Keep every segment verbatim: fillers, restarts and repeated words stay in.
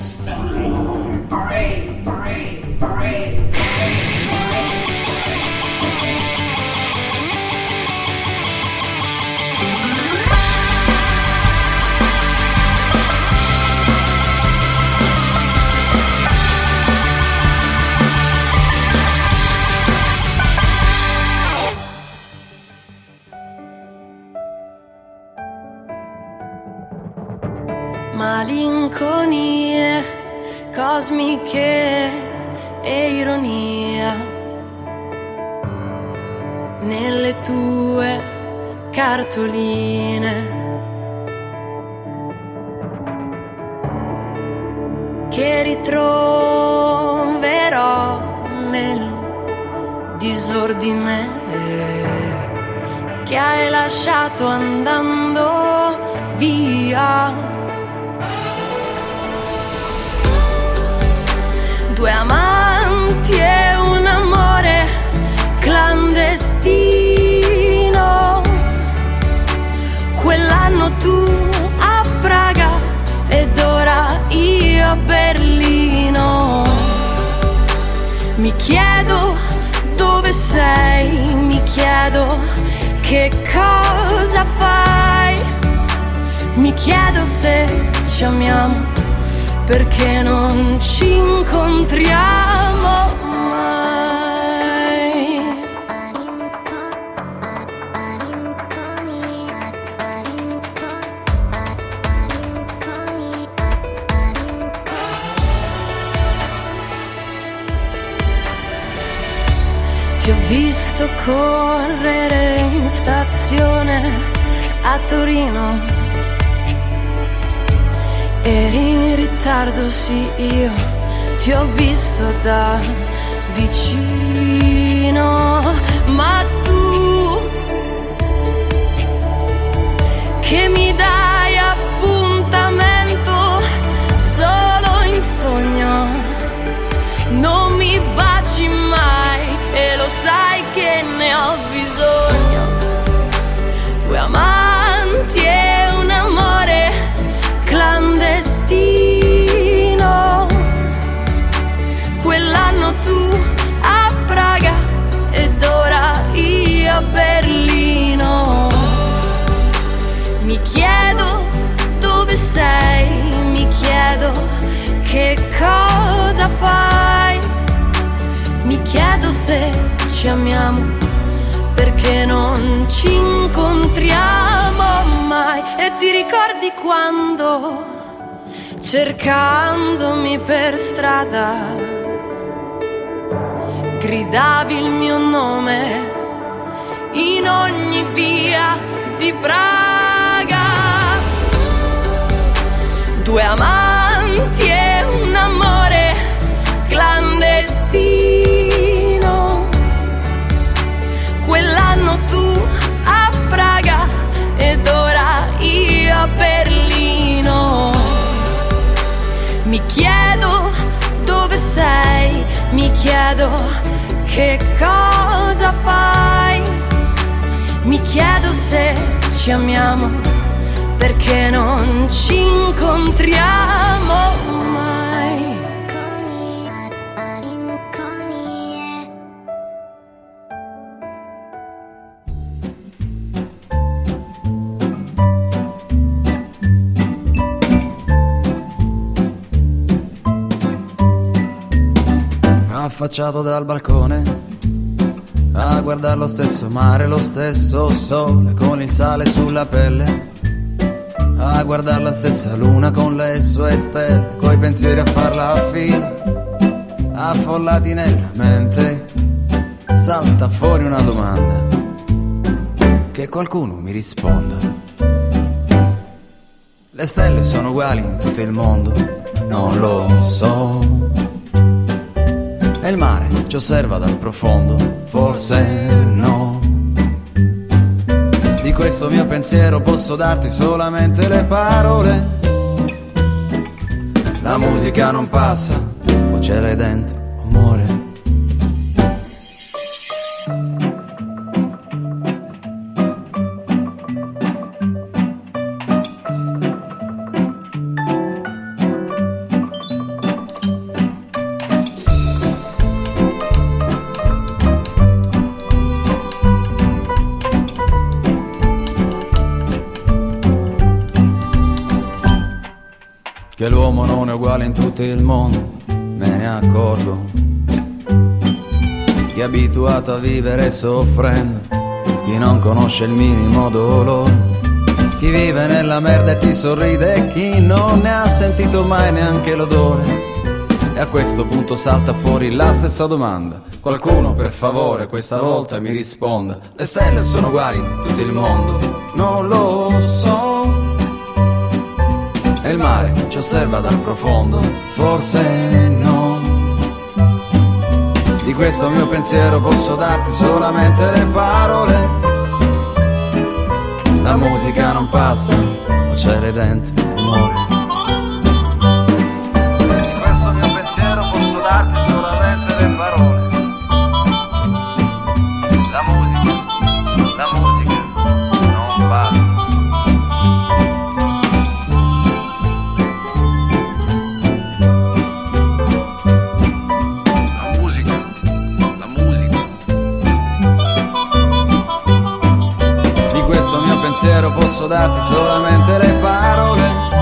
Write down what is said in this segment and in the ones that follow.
Malinconie cosmiche e ironia nelle tue cartoline che ritroverò nel disordine che hai lasciato andando via. Due amanti e un amore clandestino. Quell'anno tu a Praga ed ora io a Berlino. Mi chiedo dove sei, mi chiedo che cosa fai. Mi chiedo se ci amiamo, perché non ci incontriamo mai. Ti ho visto correre in stazione a Torino. Eri in ritardo, sì, io ti ho visto da vicino. Ma tu che mi dai appuntamento solo in sogno, non mi baci mai e lo sai che ne ho bisogno. Due amanti e un amore clandestino. Quell'anno tu a Praga ed ora io a Berlino. Mi chiedo dove sei, mi chiedo che cosa fai. Mi chiedo se ci amiamo, perché non ci incontriamo mai. E ti ricordi quando, cercandomi per strada, gridavi il mio nome in ogni via di Praga? Due amanti e un amore clandestino. Quell'anno tu a Praga ed ora io a Berlino. Mi chiedo dove sei, mi chiedo che cosa fai. Mi chiedo se ci amiamo, perché non ci incontriamo mai. Affacciato dal balcone a guardare lo stesso mare, lo stesso sole con il sale sulla pelle, a guardare la stessa luna con le sue stelle, coi pensieri a farla a fila, affollati nella mente. Salta fuori una domanda, che qualcuno mi risponda. Le stelle sono uguali in tutto il mondo? Non lo so. E il mare ci osserva dal profondo? Forse no. Di questo mio pensiero posso darti solamente le parole. La musica non passa, o ce l'hai dentro, amore. che l'uomo non è uguale in tutto il mondo, me ne accorgo. Chi è abituato a vivere soffrendo, chi non conosce il minimo dolore, chi vive nella merda e ti sorride e chi non ne ha sentito mai neanche l'odore. E a questo punto salta fuori la stessa domanda: qualcuno per favore questa volta mi risponda. Le stelle sono uguali in tutto il mondo? Non lo so. E il mare ci osserva dal profondo? Forse no. Di questo mio pensiero posso darti solamente le parole. La musica non passa, ma c'è dentro amore. Di questo mio pensiero posso darti solamente le parole. La musica, la musica non passa. La musica, la musica. Di questo mio pensiero posso darti solamente le parole.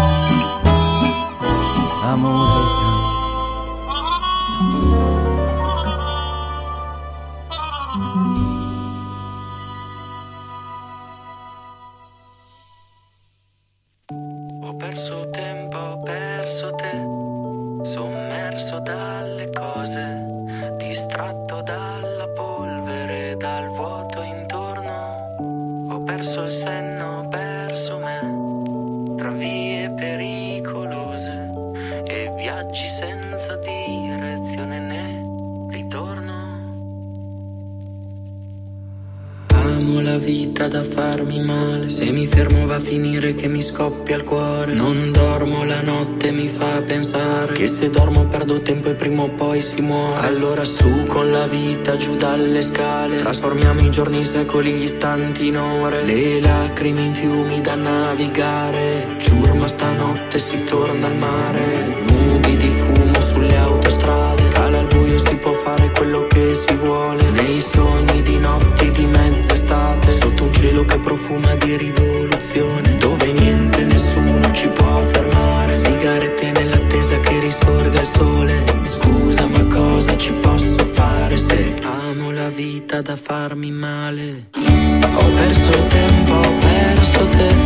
La musica. Ho perso tempo, ho perso te, sommerso dalle cose, distratto dalla polvere, dal vuoto intorno. Ho perso il senno, ho perso me, tra vie pericolose e viaggi senza direzione né ritorno. Amo la vita da farmi male, se mi fermo va a finire che mi scoppia il cuore. Non dormo la notte, mi fa pensare che se dormo perdo tempo e prima o poi si muore. Allora su con la vita, giù dalle scale, trasformiamo i giorni in secoli, gli istanti in ore. Le lacrime in fiumi da navigare, ciurma stanotte si torna al mare. Nubi di fumo sulle autostrade, cala il buio, si può fare quello che si vuole. Nei sogni di notti di mezz'estate, sotto un cielo che profuma di rivoluzione, dove niente, nessuno ci può fermare. Sigarette nell'attesa che risorga il sole. Scusa, ma cosa ci posso fare se amo la vita da farmi male? Ho perso tempo, ho perso te,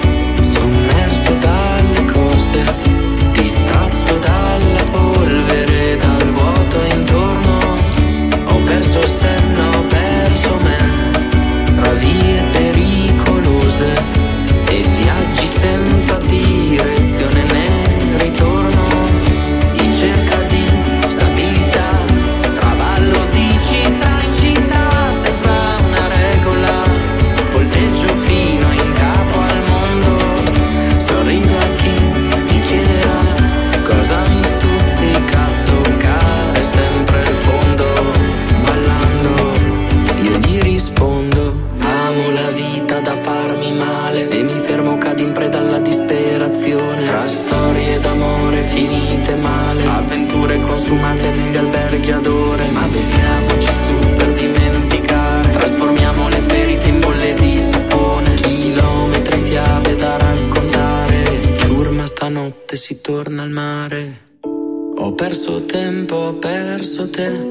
sommerso dalle cose, distratto dalla polvere, dal vuoto intorno. Ho perso il senno, ho perso me, tra vie pericolose e viaggi senza direzione né ritorno. In cerca di stabilità, travallo di città in città, senza una regola, volteggio fino in capo al mondo. Sorrido a chi mi chiederà cosa mi stuzzica a toccare sempre il fondo. Ballando io gli rispondo: amo la vita da farmi male, se mi fermo cado in preda alla disperazione. Tra storie d'amore finite male, avventure consumate negli alberghi ad ore. Ma beviamoci su per dimenticare, trasformiamo le ferite in bolle di sapone. Chilometri in fiabe da raccontare, ciurma stanotte si torna al mare. Ho perso tempo, ho perso te,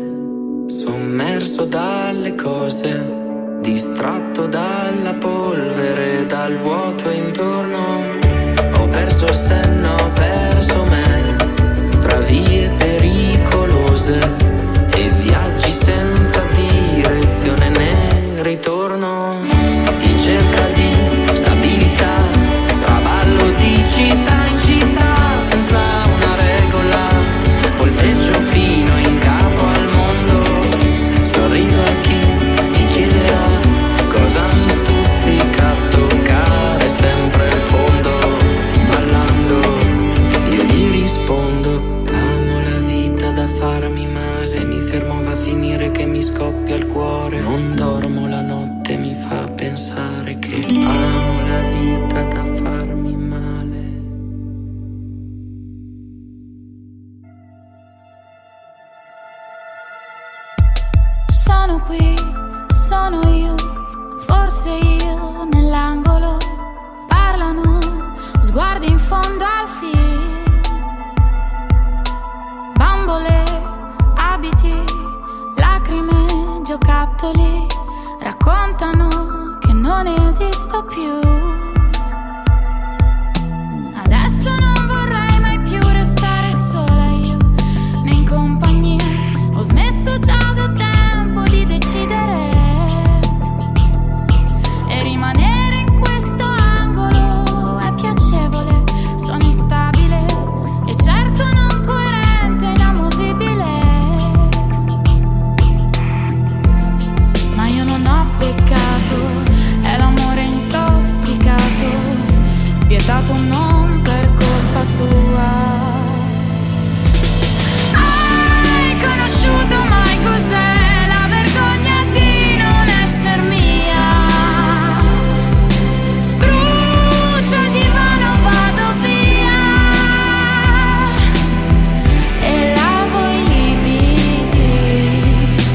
sommerso dalle cose, distratto dalla polvere, dal vuoto intorno. Ho perso il senno, ho perso me, tra vie pericolose e viaggi senza direzione né ritorno. In cerca di stabilità, travallo di città in città, senza una regola, volteggio fino in capo al mondo. Sorrido a chi mi chiederà cosa mi stuzzica a toccare sempre il fondo. Ballando io gli rispondo: amo la vita da farmi male, se mi fermo va a finire che mi scoppia il cuore. Non dormo la notte, mi fa pensare che amo la vita da farmi male. Sono qui, sono io, forse io nell'angolo. Parlano, sguardi in fondo al film. giocattoli raccontano che non esisto più. Adesso non vorrei mai più restare sola io, né in compagnia. Ho smesso già da tempo di decidere e rimanere in questo angolo è piacevole. Sono instabile e certo non coerente, inamovibile. Ma io non ho peccato, è l'amore intossicato, spietato non per colpa tua. Hai conosciuto mai cos'è la vergogna di non esser mia? Brucio il divano, vado via e lavo i lividi.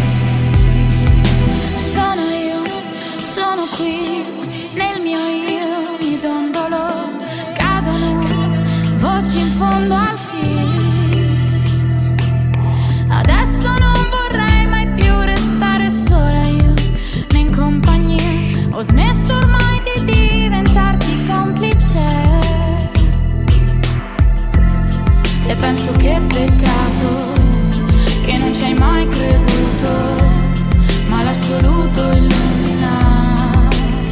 Sono io, sono qui, nel mio io mi dondolo, cadono voci in fondo al film. Adesso non vorrei mai più restare sola io, né in compagnia. Ho smesso ormai di diventarti complice e penso che peccato che non ci hai mai creduto, ma l'assoluto illumina.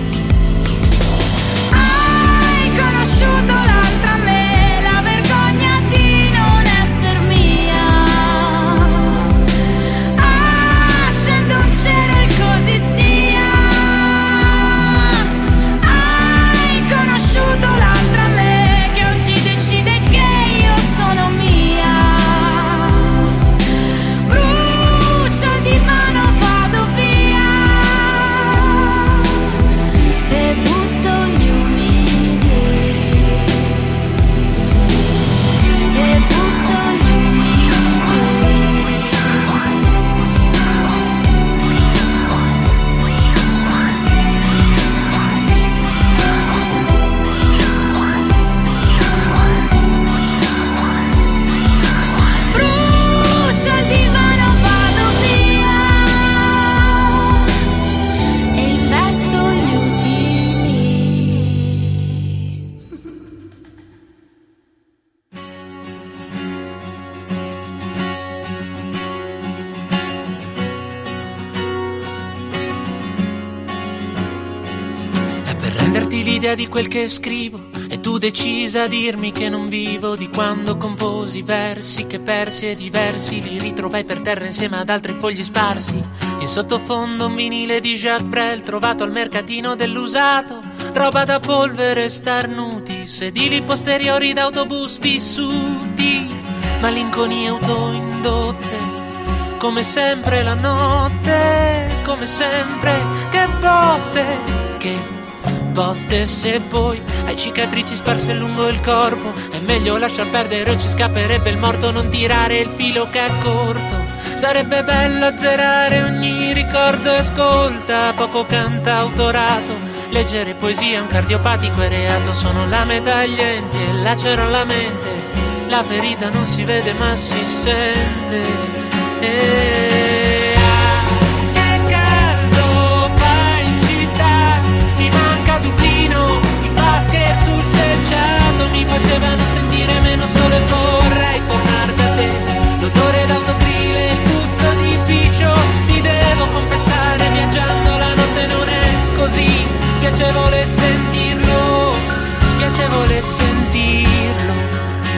Hai conosciuto l'altra me, la vergogna di non esser mia. Accendo un cielo e così sia. Hai conosciuto l'altra me che oggi decide che io sono mia. Brucio il divano, vado via e butto gli umidi, e butto gli umidi. Brucio il divano, vado via e investo gli utili. È per renderti l'idea di quel che scrivo e tu decisa a dirmi che non vivo, di quando composi versi che persi e diversi li ritrovai per terra insieme ad altri fogli sparsi. In sottofondo un vinile di Jacques Brel trovato al mercatino dell'usato, roba da polvere, starnuti, sedili posteriori d'autobus vissuti, malinconie autoindotte, come sempre la notte, come sempre, che botte, che botte. Se poi hai cicatrici sparse lungo il corpo, è meglio lasciar perdere o ci scapperebbe il morto. Non tirare il filo che è corto, sarebbe bello azzerare ogni ricordo. E ascolta, poco cantautorato, leggere poesia, un cardiopatico e reato. Sono lame taglienti e lacerano la mente, la ferita non si vede ma si sente. E ah, che caldo fa in città, mi manca Dublino, i basket sul selciato mi facevano sentire meno solo e vorrei tornare da te. L'odore d'autogrill, il puzzo di piscio, ti devo confessare, viaggiando la notte non è così spiacevole sentirlo, spiacevole sentirlo.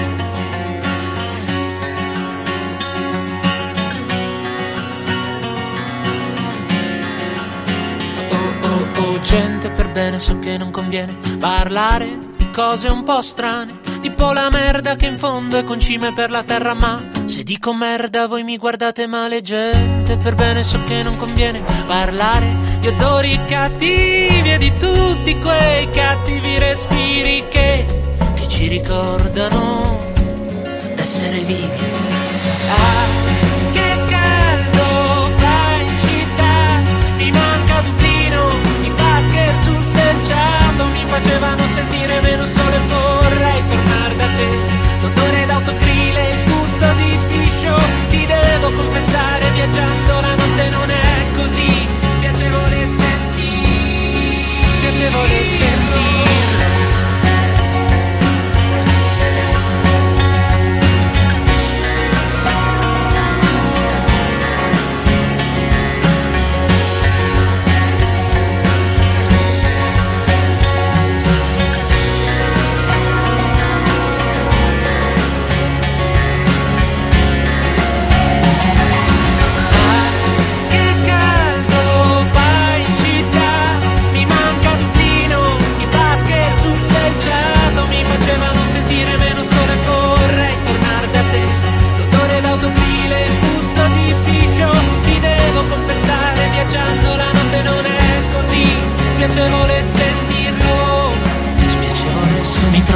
Gente per bene, so che non conviene parlare di cose un po' strane, tipo la merda che in fondo è concime per la terra. Ma se dico merda voi mi guardate male. Gente per bene, so che non conviene parlare di odori cattivi e di tutti quei cattivi respiri che, che ci ricordano d'essere vivi. Ah, che caldo fa in città, mi manca Dublino, sul selciato mi facevano sentire meno solo e vorrei tornare da te. L'odore d'autogrill e il puzzo di piscio, ti devo confessare, viaggiando la notte non è così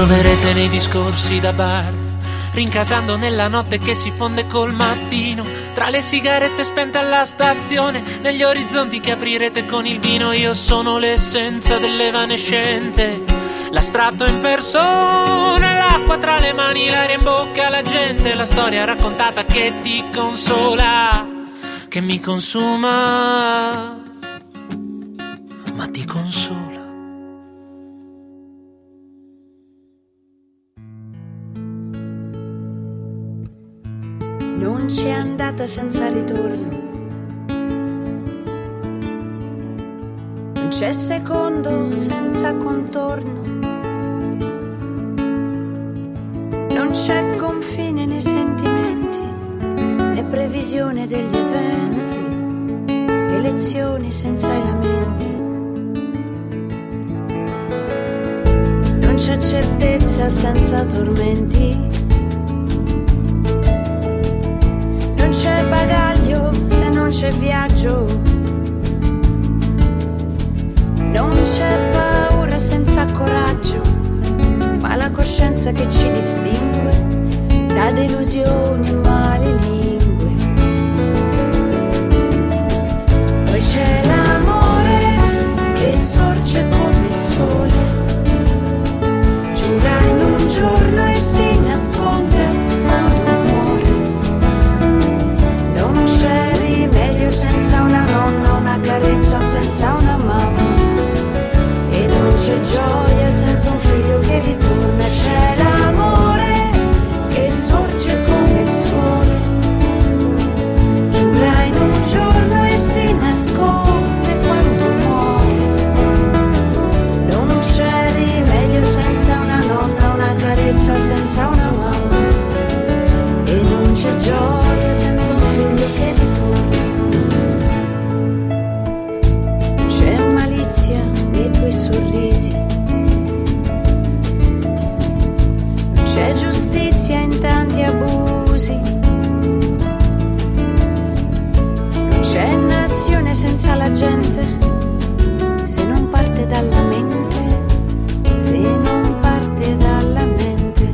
troverete nei discorsi da bar, rincasando nella notte che si fonde col mattino, tra le sigarette spente alla stazione, negli orizzonti che aprirete con il vino. Io sono l'essenza dell'evanescente, l'astratto in persona, l'acqua tra le mani, l'aria in bocca alla gente, la storia raccontata che ti consola, che mi consuma, ma ti consola. Non c'è andata senza ritorno, non c'è secondo senza contorno, non c'è confine nei sentimenti, né previsione degli eventi, elezioni senza i lamenti. Non c'è certezza senza tormenti, non c'è bagaglio se non c'è viaggio, non c'è paura senza coraggio, ma la coscienza che ci distingue da delusioni e male lingue. Poi c'è l'amore che sorge come il sole, giura in un giorno e si nasconde quando muore. Non c'è rimedio senza una nonna, una carezza senza una mamma, e non c'è gioia senza un figlio che ritorna. C'è l'amore che sorge come il sole, giura in un giorno e si nasconde quando muore. Non c'è rimedio senza una nonna, una carezza senza una mamma, e non c'è gioia senza un figlio che ritorna. C'è malizia nei tuoi sorrisi, non c'è giustizia in tanti abusi, non c'è nazione senza la gente, se non parte dalla mente, se non parte dalla mente.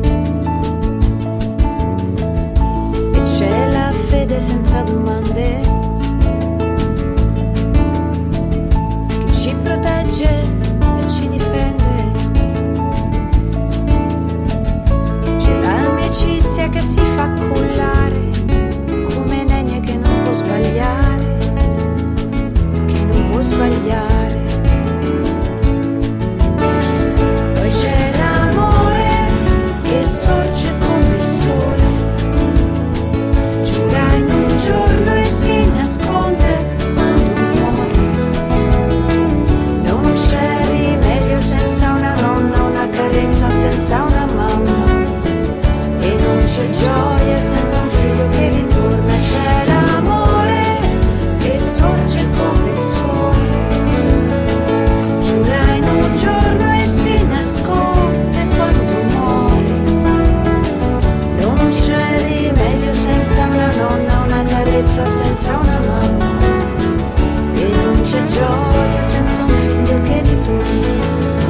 E c'è la fede senza domande, che ci protegge e ci difende. C'è l'amicizia che si fa cullare come Nenia che non può sbagliare, che non può sbagliare. Poi c'è l'amore che sorge come il sole, giura in un giorno e si nasconde quando muore. Non c'è rimedio senza una nonna, una carezza senza una mamma, e non c'è gioia senza un figlio che ritorna. C'è l'amore che sorge come il sole, giura in un giorno e si nasconde quando muore. Non c'è rimedio senza una nonna, una carezza senza una mamma, e non c'è gioia senza un figlio che ritorna.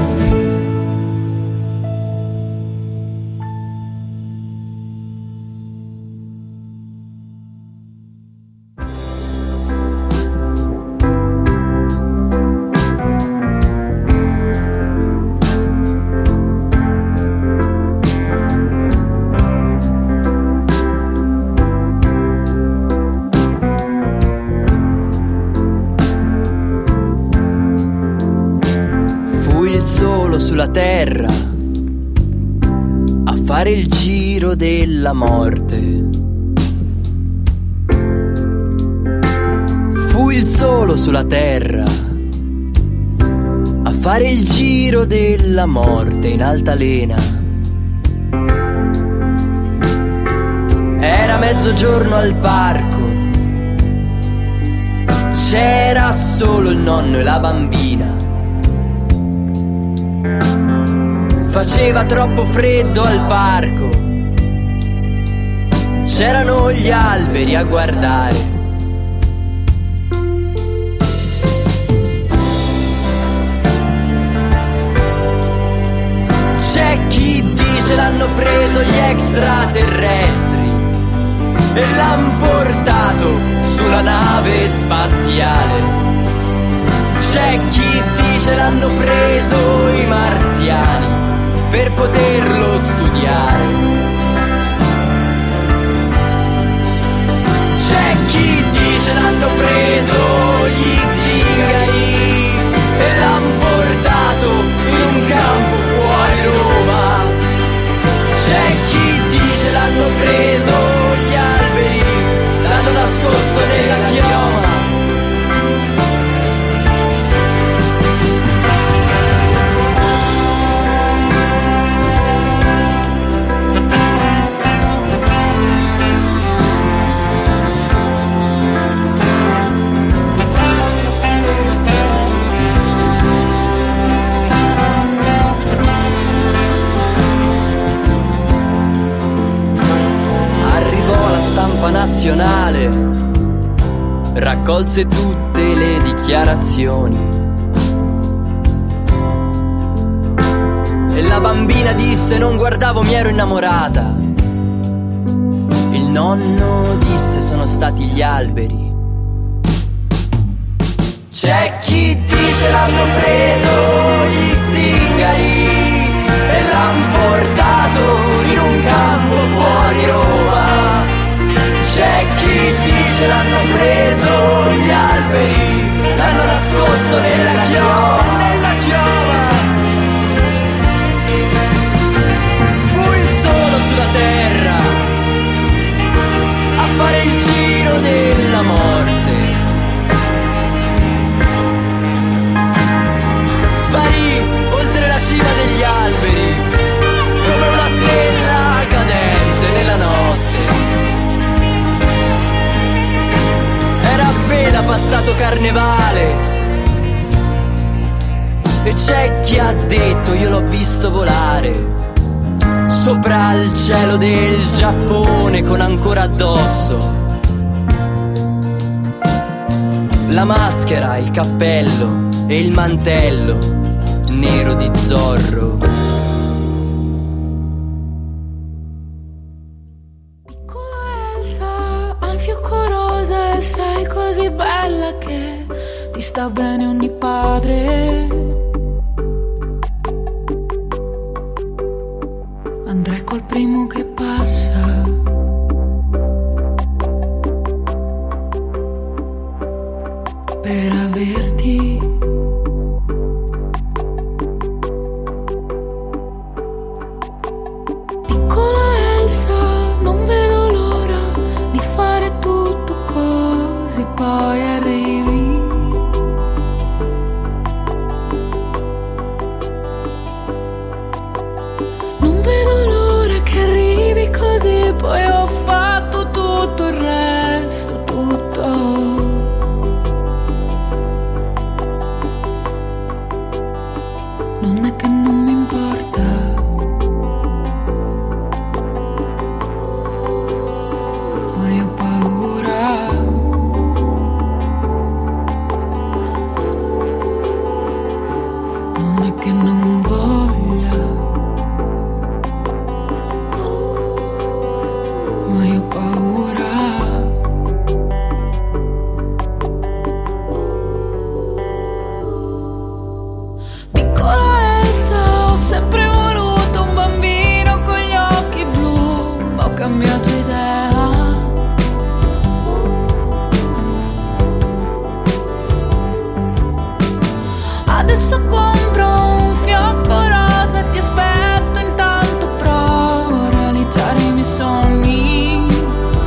Sulla terra a fare il giro della morte. Fui il solo sulla terra a fare il giro della morte in altalena. Era mezzogiorno al parco, c'era solo il nonno e la bambina. Faceva troppo freddo al parco, c'erano gli alberi a guardare. C'è chi dice l'hanno preso gli extraterrestri e l'han portato su una nave spaziale. C'è chi dice l'hanno preso i marziani per poterlo studiare. C'è chi dice l'hanno preso gli zingari e l'han portato in un campo fuori Roma. C'è chi dice l'hanno preso gli alberi, l'hanno nascosto nella chioma. Stampa nazionale raccolse tutte le dichiarazioni e la bambina disse: non guardavo, mi ero innamorata. Il nonno disse: sono stati gli alberi. C'è chi dice l'hanno preso gli zingari e l'han portato in un campo fuori Roma. C'è chi dice l'hanno preso gli alberi, l'hanno nascosto nella chioma, nella chioma. Fu il solo sulla terra a fare il giro della morte. Sparì oltre la cima degli alberi come una stella cadente nella notte. Era appena passato carnevale e c'è chi ha detto: io l'ho visto volare sopra il cielo del Giappone con ancora addosso la maschera, il cappello e il mantello nero di Zorro. Sei così bella che ti sta bene ogni padre. Andrei col primo che passa. Per averti. Piccola Elsa, non vedo l'ora di fare tutto così poi arrivi. Non vedo l'ora che arrivi così poi ho fatto tutto il resto, tutto. Non è che non mi importa, ma io ho paura. Non è che non voglia, ma io ho paura. Piccola Elsa, ho sempre voluto un bambino con gli occhi blu, ma ho cambiato idea. Adesso compro un fiocco rosa e ti aspetto, intanto provo a realizzare i miei sogni.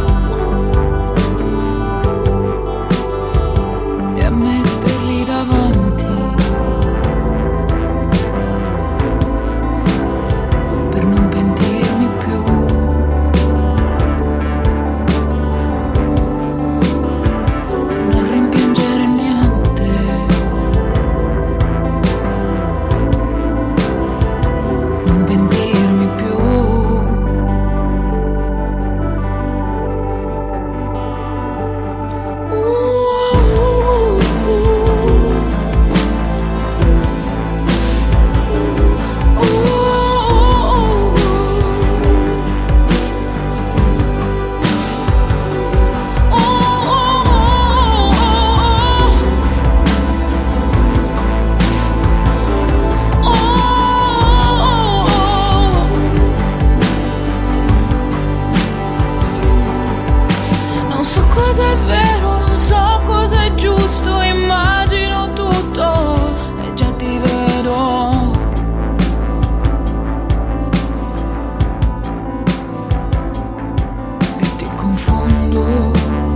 cosa è vero, non so cosa è giusto, immagino tutto e già ti vedo. E ti confondo.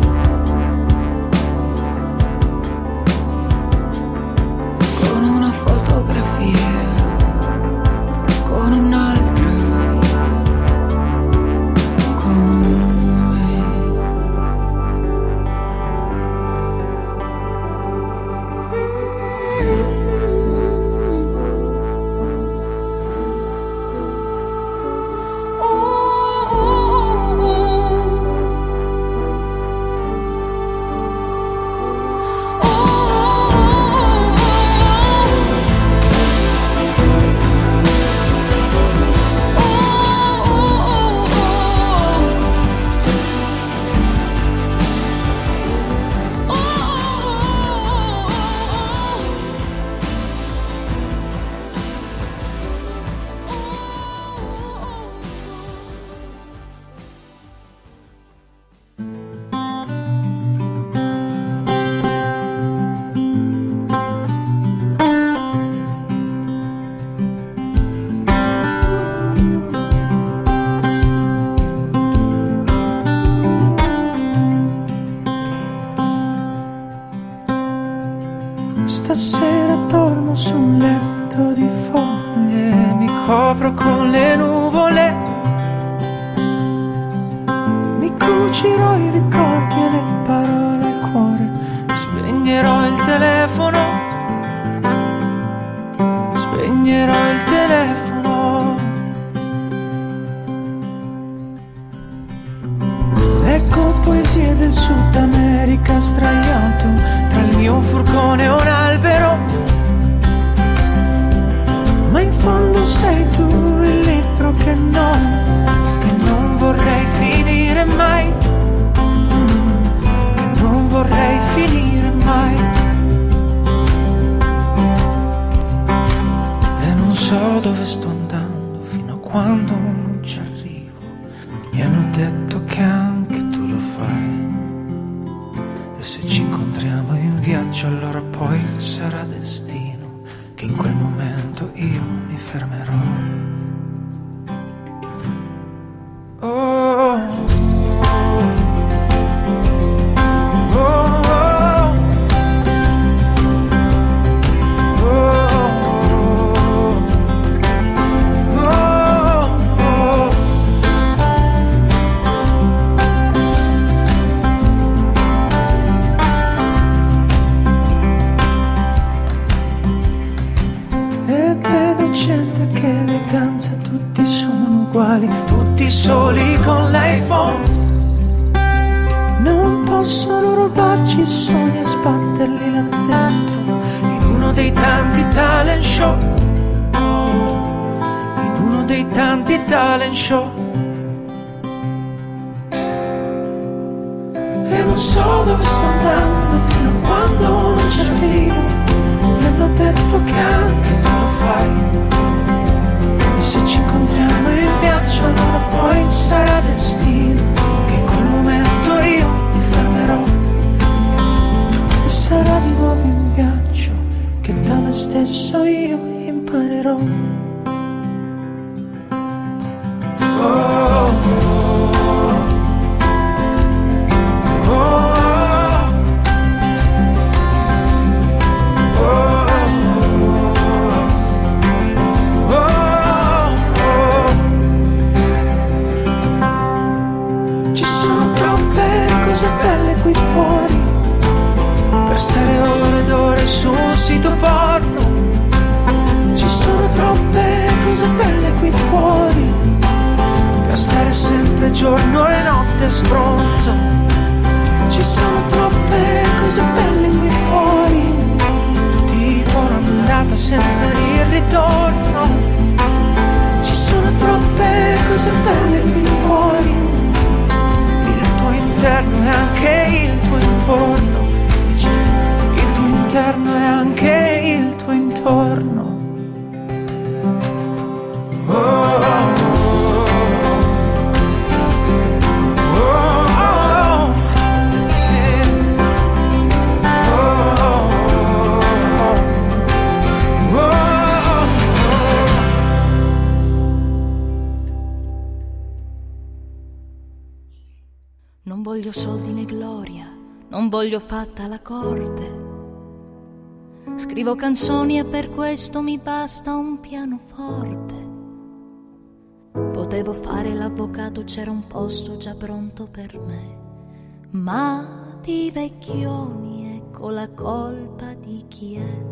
Con una fotografia, con un'altra, con me. Stasera dormo su un letto di foglie, mi copro con le nuvole, mi cucirò i ricordi e le parole al cuore, spegnerò il telefono, spegnerò il telefono. Leggo poesie del Sud America sdraiato tra il mio furgone e un albero, ma in fondo sei tu il libro che non, che non vorrei finire mai, che non vorrei finire mai. E non so dove sto andando fino a quando non ci arrivo, mi hanno detto che anche tu lo fai. E se ci incontriamo in viaggio allora poi sarà destino che in quel momento io mi fermerò. Oh, oh, oh, oh, gente, che eleganza, tutti sono uguali, tutti soli con l'iPhone. Non possono rubarci i sogni e sbatterli là dentro, in uno dei tanti talent show, in uno dei tanti talent show. E non so dove sto andando fino a quando non ci arrivo, mi hanno detto che anche tu lo fai. E se ci incontriamo in viaggio allora poi sarà destino che in quel momento io mi fermerò. E sarà di nuovo in viaggio che da me stesso io imparerò. Oh, oh, oh, oh. Belle qui fuori per stare ore ed ore su un sito porno. Ci sono troppe cose belle qui fuori per stare sempre giorno e notte sbronzo. Ci sono troppe cose belle qui fuori, tipo un'andata senza il ritorno. Ci sono troppe cose belle qui fuori, l'interno è anche il tuo intorno, il tuo interno è anche il tuo intorno. Oh, oh, oh, oh, Non voglio soldi né gloria, non voglio fatta la corte. Scrivo canzoni e per questo mi basta un pianoforte. Potevo fare l'avvocato, c'era un posto già pronto per me. Ma di vecchioni, ecco la colpa di chi è.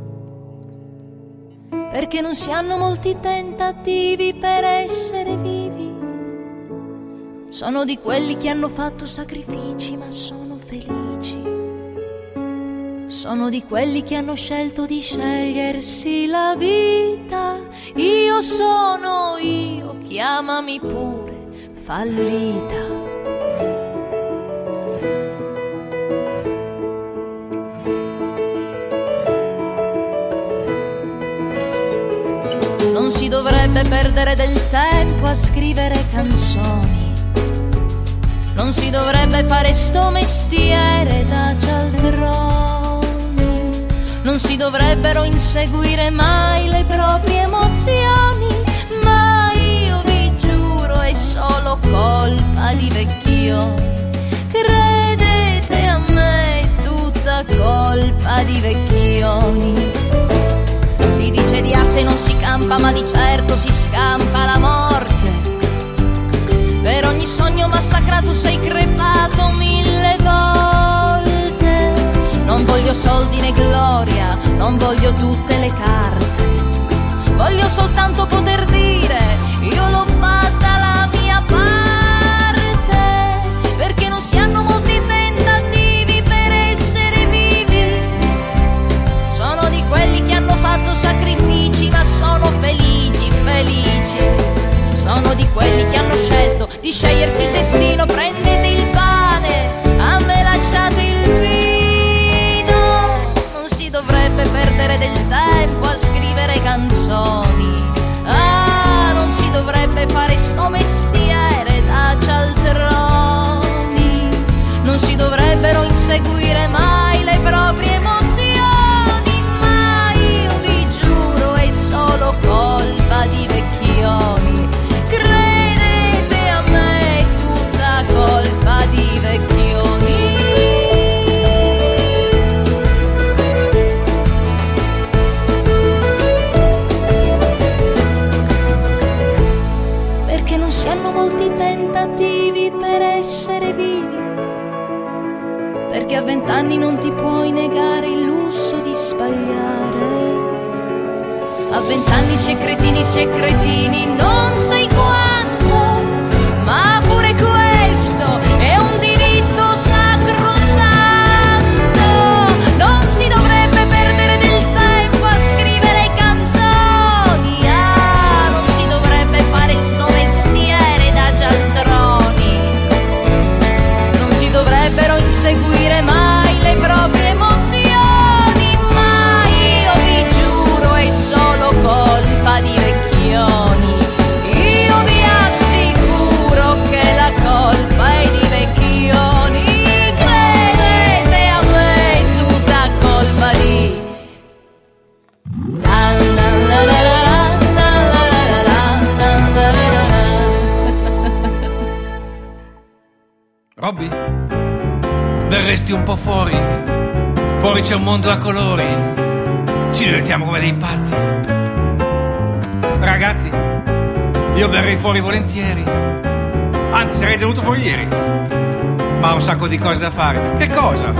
Perché non si hanno molti tentativi per essere vivi. Sono di quelli che hanno fatto sacrifici ma sono felici. Sono di quelli che hanno scelto di scegliersi la vita. Io sono io, chiamami pure fallita. Non si dovrebbe perdere del tempo a scrivere canzoni. Non si dovrebbe fare sto mestiere da cialtroni. Non si dovrebbero inseguire mai le proprie emozioni. Ma io vi giuro è solo colpa di vecchioni. Credete a me, è tutta colpa di vecchioni. Si dice di arte non si campa, ma di certo si scampa la morte. Per ogni sogno massacrato sei crepato mille volte. Non voglio soldi né gloria, non voglio tutte le carte. Voglio soltanto poter dire, io l'ho fatta la mia parte. Perché non si hanno molti tentativi per essere vivi. Sono di quelli che hanno fatto sacrifici ma sono felici, felici. Sono di quelli che hanno scelto di scegliersi il destino. Prendete il pane, a me lasciate il vino. Non si dovrebbe perdere del tempo a scrivere canzoni. Ah, non si dovrebbe fare sto mestiere da cialtroni. Non si dovrebbero inseguire mai le proprie emozioni. Ma io vi giuro è solo colpa di vecchioni. Credete a me, è tutta colpa di vecchioni. Perché non si hanno molti tentativi per essere vivi. Perché a vent'anni non ti puoi negare il lusso di sbagliare. A vent'anni si è cretini, si è cretini, non sai quanto, ma pure questo è un diritto sacrosanto. Non si dovrebbe perdere del tempo a scrivere canzoni. Ah, non si dovrebbe fare sto mestiere da cialtroni. Non si dovrebbero inseguire mai le proprie emozioni. Ma io vi giuro è solo colpa di vecchioni. Io vi assicuro che la colpa è di vecchioni. Credete a me, è tutta colpa di Robby, verresti un po' fuori. Fuori c'è un mondo a colori. Ci divertiamo come dei pazzi. Ragazzi, io verrei fuori volentieri. Anzi, sarei già venuto fuori ieri. Ma ho un sacco di cose da fare. Che cosa?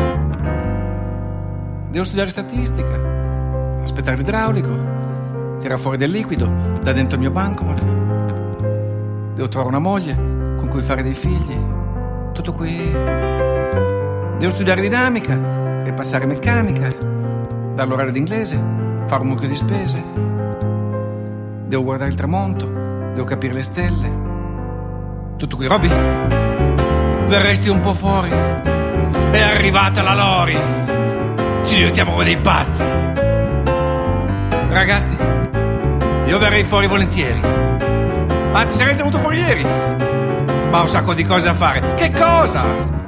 Devo studiare statistica, aspettare l'idraulico, tirare fuori del liquido da dentro il mio bancomat. Devo trovare una moglie con cui fare dei figli. Tutto qui. Devo studiare dinamica e passare meccanica, dare l'orario d'inglese, fare un mucchio di spese. Devo guardare il tramonto, devo capire le stelle. Tutto qui. Robby, verresti un po' fuori. È arrivata la Lori. Ci divertiamo come dei pazzi. Ragazzi, io verrei fuori volentieri. Anzi, sarei già venuto fuori ieri. Ma ho un sacco di cose da fare. Che cosa?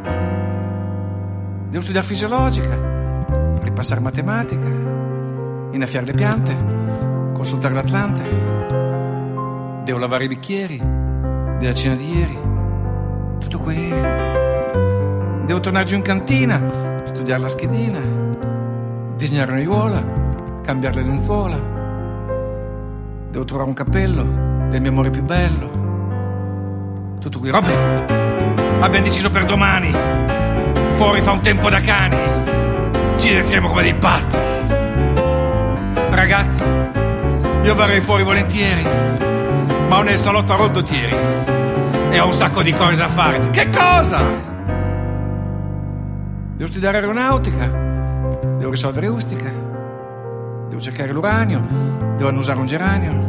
Devo studiare fisiologica, ripassare matematica, innaffiare le piante, consultare l'Atlante. Devo lavare i bicchieri della cena di ieri. Tutto qui. Devo tornare giù in cantina, studiare la schedina, disegnare un'aiuola, cambiare le lenzuola. Devo trovare un cappello del mio amore più bello. Tutto qui. Robby, abbiamo deciso per domani. Fuori fa un tempo da cani. Ci divertiremo come dei pazzi. Ragazzi, io verrei fuori volentieri, ma ho nel salotto a Roldottieri e ho un sacco di cose da fare. Che cosa? Devo studiare aeronautica, devo risolvere ustica, devo cercare l'uranio, devo annusare un geranio,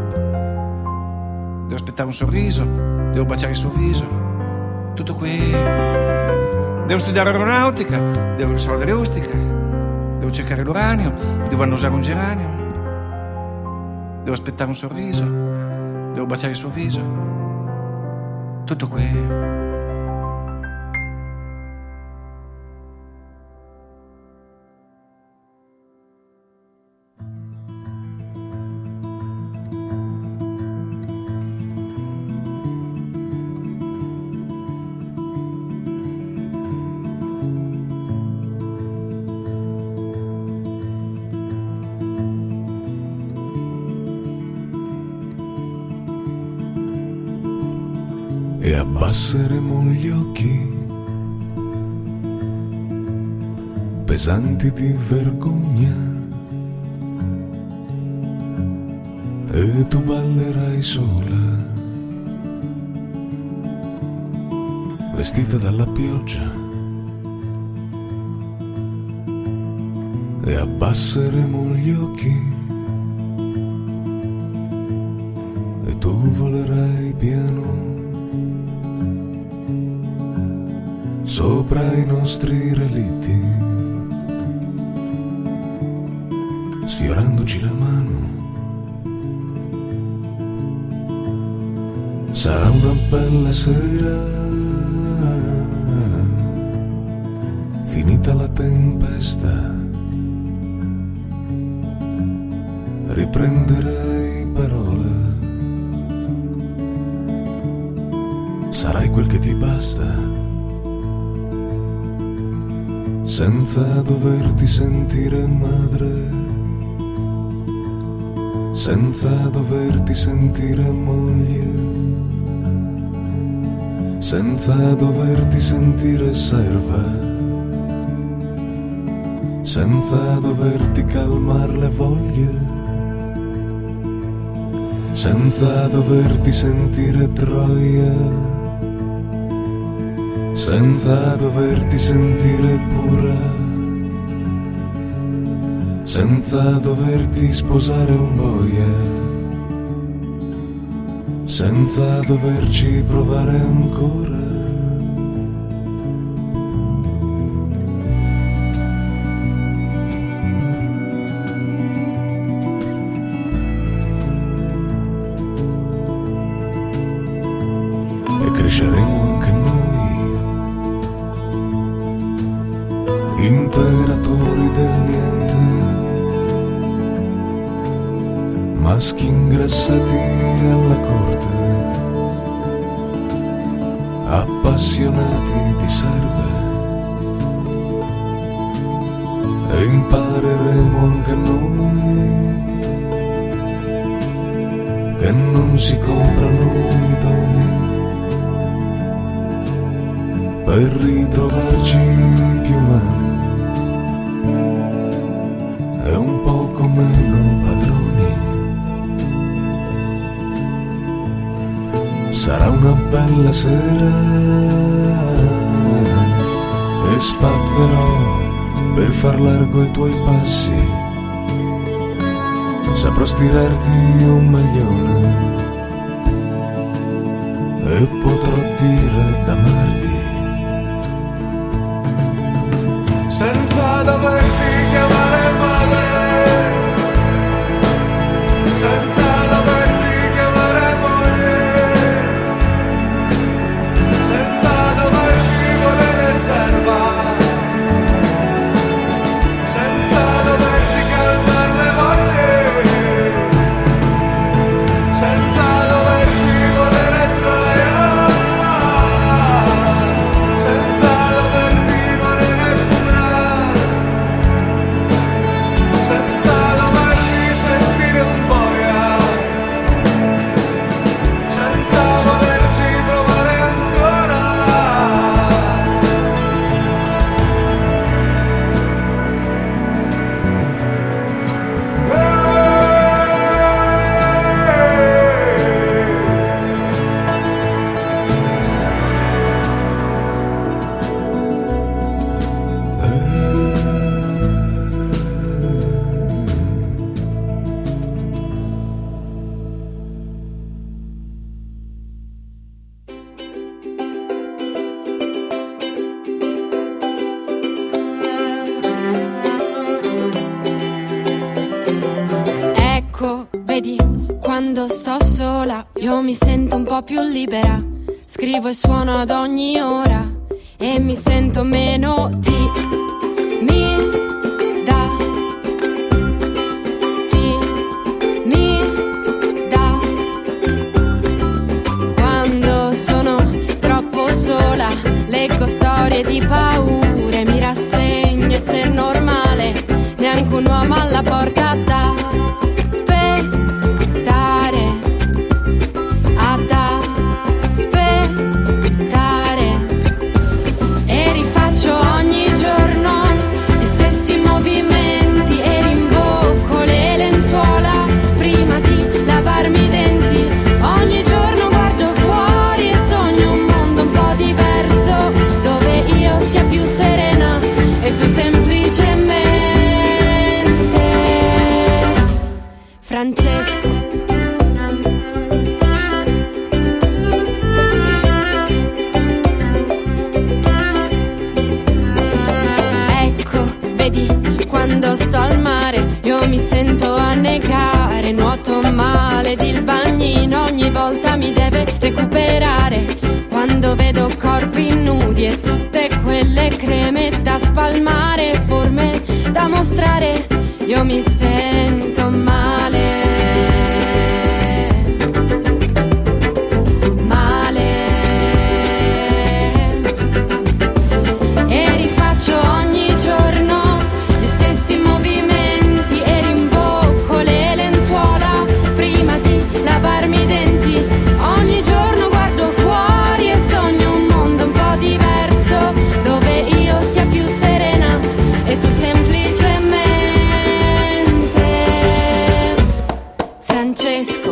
devo aspettare un sorriso, devo baciare il suo viso. Tutto qui. Devo studiare aeronautica, devo risolvere ustica, devo cercare l'uranio, devo annusare un geranio, devo aspettare un sorriso, devo baciare il suo viso. Tutto qui. E abbasseremo gli occhi pesanti di vergogna e tu ballerai sola, vestita dalla pioggia, e abbasseremo gli occhi e tu volerai piano sopra i nostri relitti, sfiorandoci la mano. Sarà una bella sera, finita la tempesta, riprenderai parole, sarai quel che ti basta, senza doverti sentire madre, senza doverti sentire moglie, senza doverti sentire serva, senza doverti calmar le voglie, senza doverti sentire troia, senza doverti sentire pura, senza doverti sposare un boia, senza doverci provare ancora. E cresceremo anche noi, imperatori del niente, maschi ingrassati alla corte, appassionati di serve, e impareremo anche noi che non si comprano i doni per ritrovarci più umani e un poco meno padroni. Sarà una bella sera e spazzerò per far largo i tuoi passi, saprò stirarti un maglione e potrò dire d'amarti senza doverti chiamare madre, senza doverti chiamare moglie, senza doverti volere serva, senza doverti calmare le voglie, senza doverti volere troia, Quando sto sola io mi sento un po' più libera, scrivo e suono ad ogni ora e mi sento meno ti mi da ti mi da. Quando sono troppo sola leggo storie di paure, mi rassegno e ser normale, neanche un uomo alla porta da aspettare, ad aspettare, e rifaccio ogni giorno gli stessi movimenti e rimbocco le lenzuola prima di lavarmi i denti. Ogni giorno guardo fuori e sogno un mondo un po' diverso, dove io sia più serena e tu semplicemente Francesco. Ecco, vedi, quando sto al mare io mi sento annegare, nuoto male ed il bagnino ogni volta mi deve recuperare. Quando vedo corpi nudi e tutte quelle creme da spalmare, forme da mostrare, io mi sento male, male, e rifaccio ogni giorno gli stessi movimenti e rimbocco le lenzuola prima di lavarmi i denti. Ogni giorno guardo fuori e sogno un mondo un po' diverso, dove io sia più serena e tu semplicemente Francesco.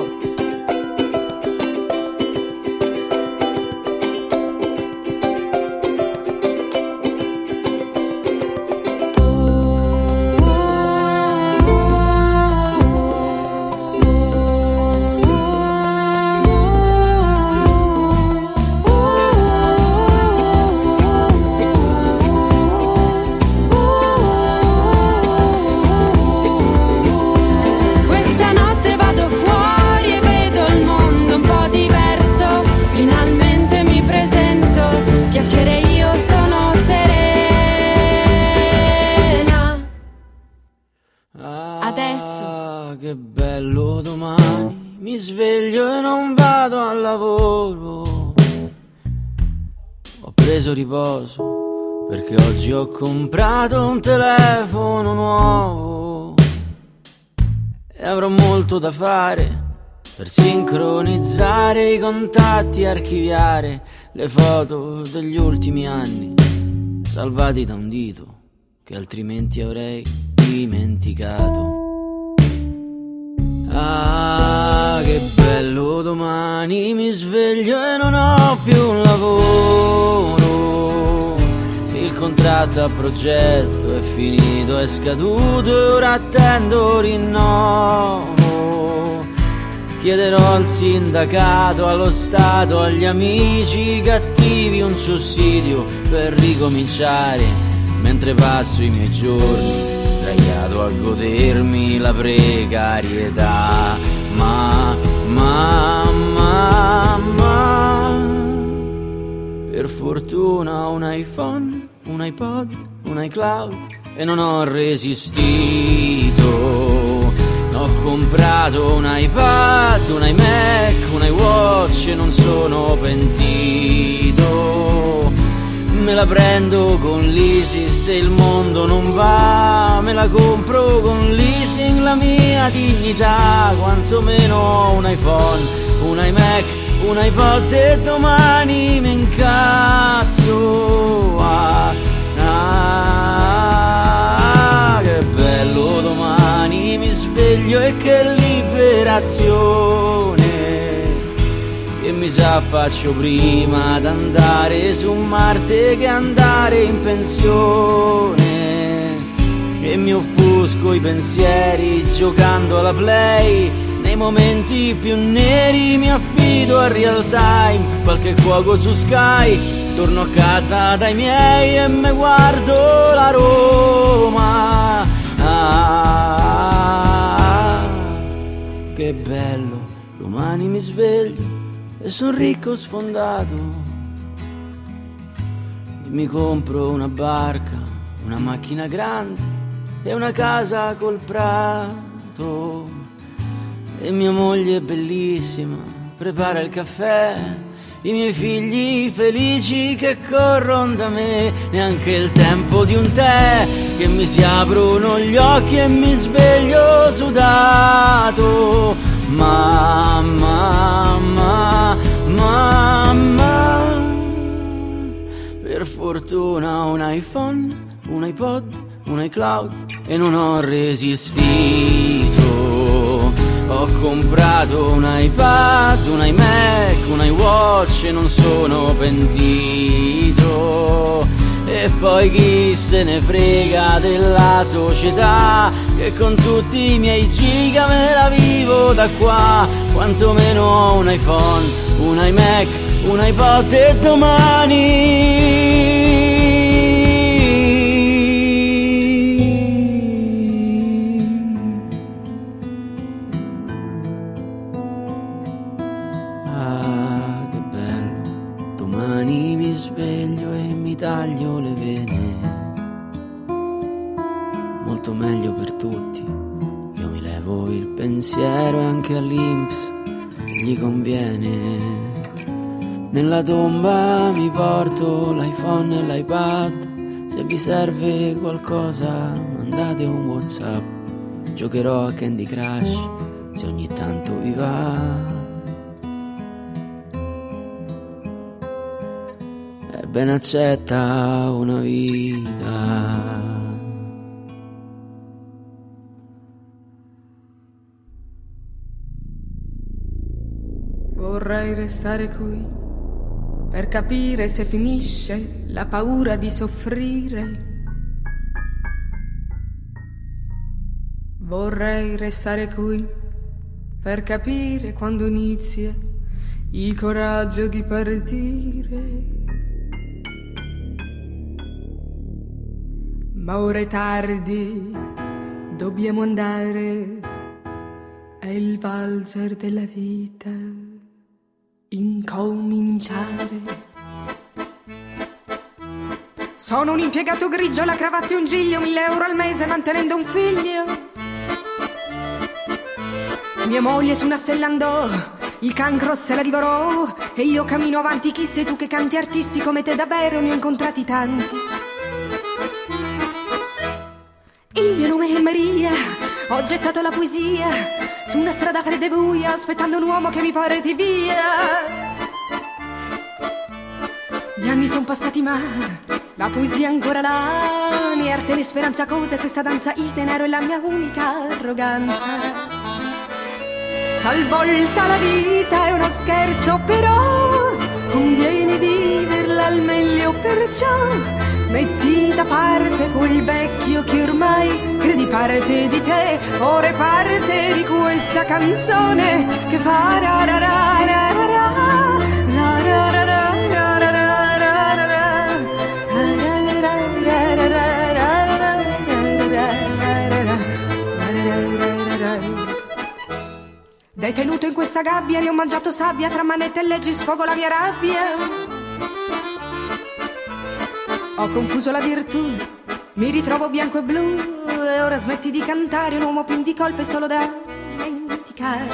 Io sono serena adesso. Ah, che bello, domani mi sveglio e non vado al lavoro. Ho preso riposo perché oggi ho comprato un telefono nuovo e avrò molto da fare per sincronizzare i contatti e archiviare le foto degli ultimi anni salvati da un dito che altrimenti avrei dimenticato. Ah, che bello, domani mi sveglio e non ho più un lavoro. Il contratto a progetto è finito, è scaduto e ora attendo rinnovo. Chiederò al sindacato, allo Stato, agli amici cattivi un sussidio per ricominciare, mentre passo i miei giorni sdraiato a godermi la precarietà. Ma, ma, ma, ma per fortuna ho un iPhone, un iPod, un iCloud e non ho resistito. Ho comprato un iPad, un iMac, un iWatch e non sono pentito. Me la prendo con l'Easy, se il mondo non va me la compro con leasing, la mia dignità. Quantomeno ho un iPhone, un iMac, un iPod e domani mi incazzo. Ah, ah, che bello, domani mi sveglio e che liberazione. E mi sa faccio prima ad andare su Marte che andare in pensione. E mi offusco i pensieri giocando alla play. Nei momenti più neri mi affido a real time. Qualche fuoco su Sky, torno a casa dai miei e me guardo la Roma. Ah, che bello domani mi sveglio e son ricco sfondato e mi compro una barca, una macchina grande e una casa col prato e mia moglie bellissima prepara il caffè, i miei figli felici che corrono da me, neanche il tempo di un tè che mi si aprono gli occhi e mi sveglio sudato. Mamma, mamma, mamma, per fortuna un iPhone, un iPod, un iCloud e non ho resistito. Ho comprato un iPad, un iMac, un iWatch e non sono pentito. E poi chi se ne frega della società, che con tutti i miei giga me la vivo da qua. Quantomeno ho un iPhone, un iMac, un iPod e domani taglio le vene, molto meglio per tutti. Io mi levo il pensiero e anche all'I N P S gli conviene. Nella tomba mi porto l'iPhone e l'iPad, se vi serve qualcosa mandate un WhatsApp. Giocherò a Candy Crush se ogni tanto vi va. Ben accetta una vita. Vorrei restare qui per capire se finisce la paura di soffrire. Vorrei restare qui per capire quando inizia il coraggio di partire. Ma ora è tardi, dobbiamo andare, è il valzer della vita, incominciare. Sono un impiegato grigio, la cravatta e un giglio, mille euro al mese mantenendo un figlio. Mia moglie su una stella andò, il cancro se la divorò, e io cammino avanti, chi sei tu che canti artisti come te davvero, ne ho incontrati tanti. Il mio nome è Maria, ho gettato la poesia su una strada fredda e buia, aspettando un uomo che mi porti via. Gli anni son passati ma la poesia è ancora là, né arte né speranza cose, questa danza, il denaro è la mia unica arroganza. Talvolta la vita è uno scherzo, però conviene viverla al meglio, perciò metti da parte quel vecchio che ormai credi parte di te, ora è parte di questa canzone che fa ra ra ra ra ra ra ra ra ra ra ra ra. Detenuto in questa gabbia ne ho mangiato sabbia, tra manette e leggi sfogo la mia rabbia. Ho confuso la virtù, mi ritrovo bianco e blu, e ora smetti di cantare, un uomo pieno di colpe solo da dimenticare.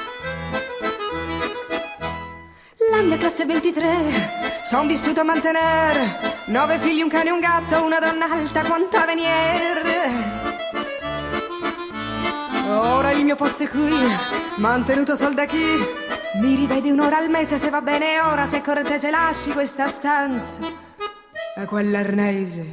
La mia classe è ventitré, son vissuto a mantenere nove figli, un cane e un gatto, una donna alta quanta Venier. Ora il mio posto è qui, mantenuto sol da chi mi rivede un'ora al mese, se va bene ora, se cortese lasci questa stanza a quell'arnese.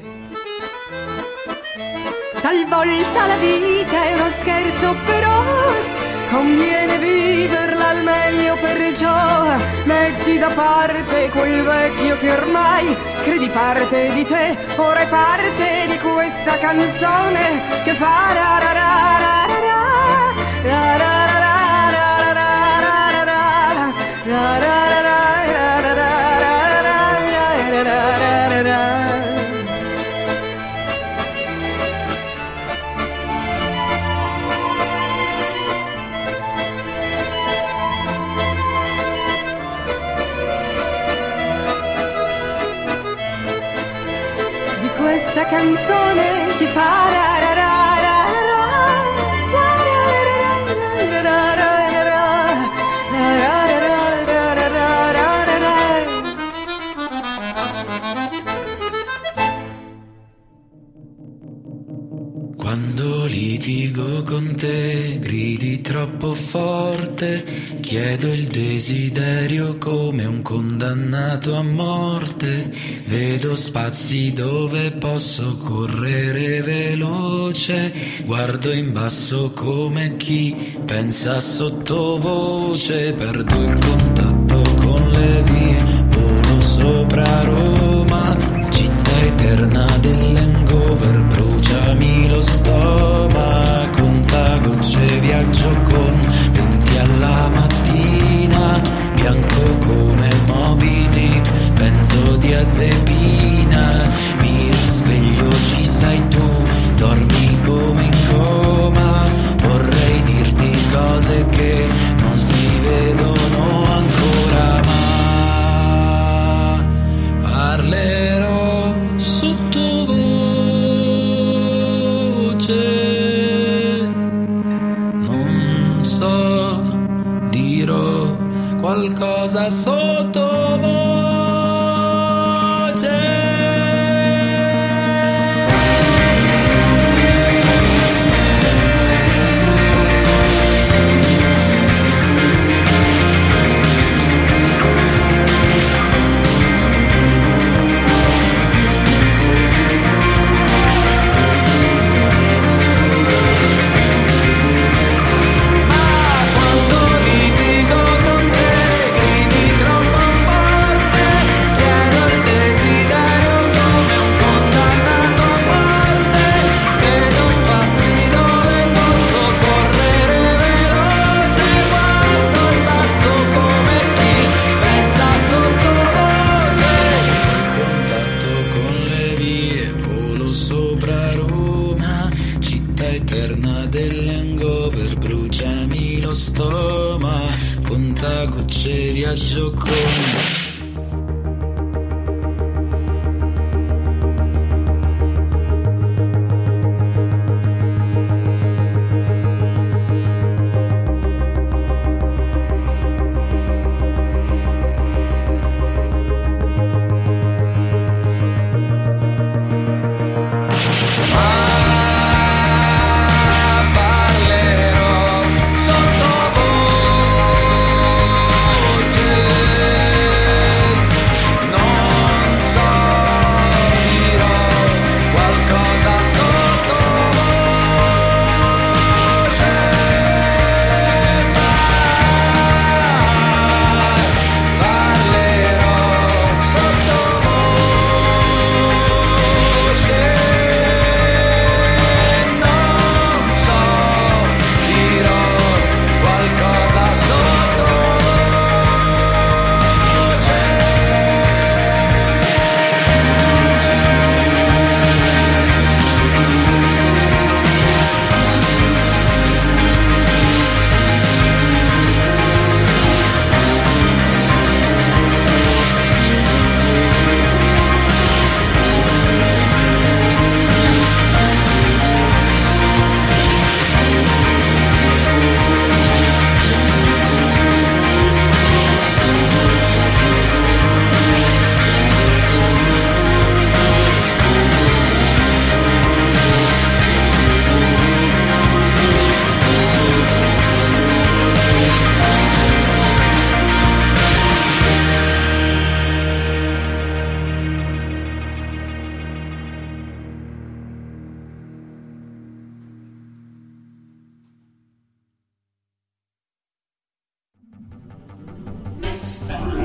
Talvolta la vita è uno scherzo, però conviene viverla al meglio, perciò metti da parte quel vecchio che ormai credi parte di te, ora è parte di questa canzone che fa ra ra ra ra ra ra ra ra ra ra ra ra ra. questa canzone ti fa ra ra ra ra Quando litigo con te gridi troppo forte, chiedo il desiderio come un condannato a morte, vedo spazi dove posso correre veloce, guardo in basso come chi pensa sottovoce, perdo il contatto con le vie, volo sopra Roma, città eterna dell'hangover, bruciami lo stoma, conta gocce, viaggio con venti alla mattina, bianco come Moby Dick, benzodiazepina, mi risveglio, ci sei tu, dormi come in coma, vorrei dirti cose che non si vedono ancora, ma parlerò sottovoce, non so, dirò qualcosa sottovoce. Viaggio con Next time.